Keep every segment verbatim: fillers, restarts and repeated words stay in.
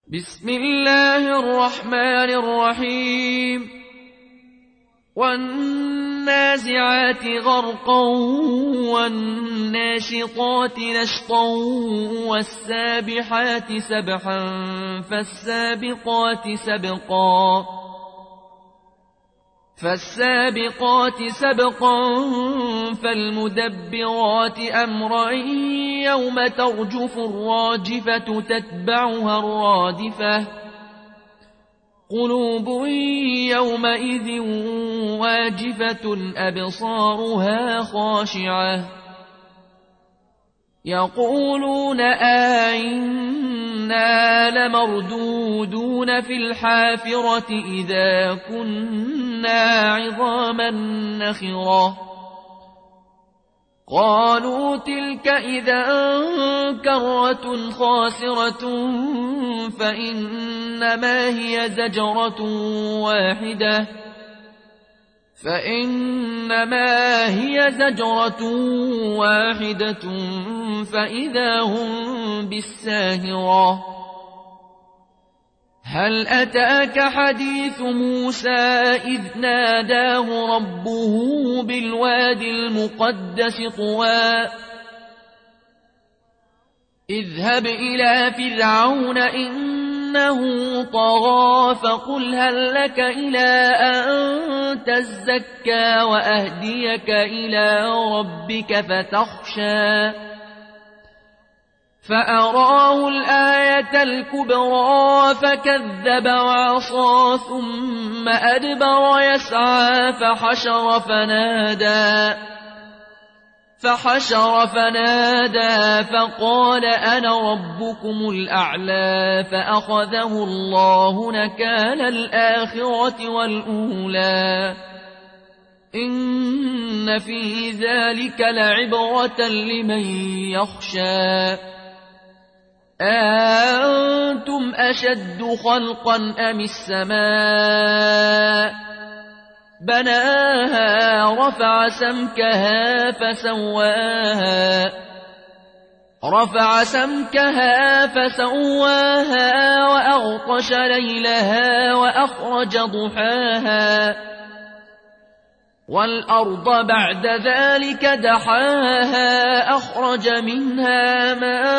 بسم الله الرحمن الرحيم والنازعات غرقا والناشطات نشطا والسابحات سبحا فالسابقات سبقا فالسابقات سبقا فالمدبرات أمرا يوم ترجف الراجفة تتبعها الرادفة قلوب يومئذ واجفة أبصارها خاشعة يقولون أئنا لمردودون في الحافرة إذا كنا عظاما نخرة قالوا تلك إذا كرة خاسرة فإنما هي زجرة واحدة فإنما هي زجرة واحدة فإذا هم بالساهرة هل أتاك حديث موسى إذ ناداه ربه بالوادي المقدس طوى اذهب إلى فرعون إنه طغى فقل هل لك إلى أن تزكى وأهديك إلى ربك فتخشى فأراه الآية الكبرى فكذب وعصى ثم أدبر يسعى فحشر فنادى فحشر فنادى فقال أنا ربكم الأعلى فأخذه الله نكال الآخرة والأولى إن في ذلك لعبرة لمن يخشى أأنتم أشد خلقا أم السماء بناها رفع سمكها فسواها رفع سمكها فسواها وأغطش ليلها وأخرج ضحاها والأرض بعد ذلك دحاها أخرج منها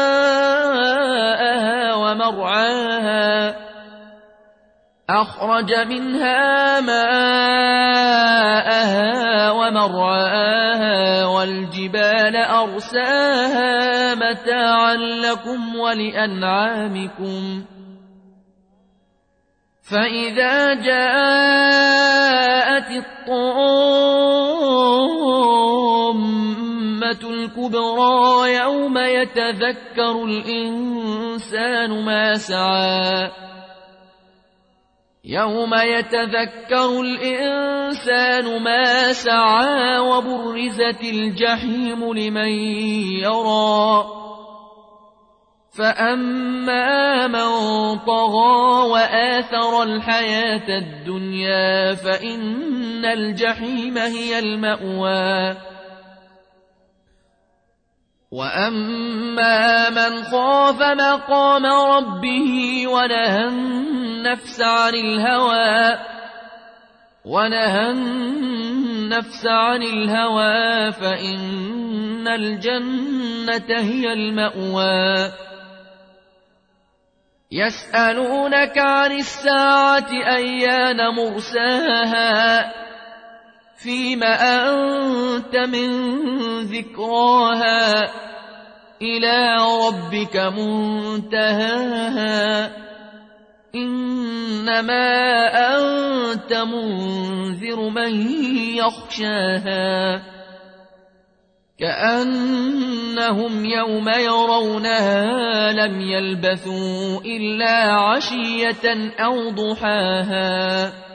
ماءها ومرعاها أخرج منها ماءها ومرعاها والجبال أرساها متاعا لكم ولأنعامكم فإذا جاءت الطامة الكبرى يوم يتذكر الإنسان ما سعى يوم يتذكر الإنسان ما سعى وبرزت الجحيم لمن يرى فأما من طغى وآثر الحياة الدنيا فإن الجحيم هي المأوى وأما من خاف مقام ربه ونهى النفس عن الهوى ونهى النفس عن الهوى فإن الجنة هي المأوى يسألونك عن الساعة أيان مرساها فيم أنت من ذكراها إلى ربك منتهاها إنما أنت منذر من يخشاها كأنهم يوم يرونها لم يلبثوا إلا عشية أو ضحاها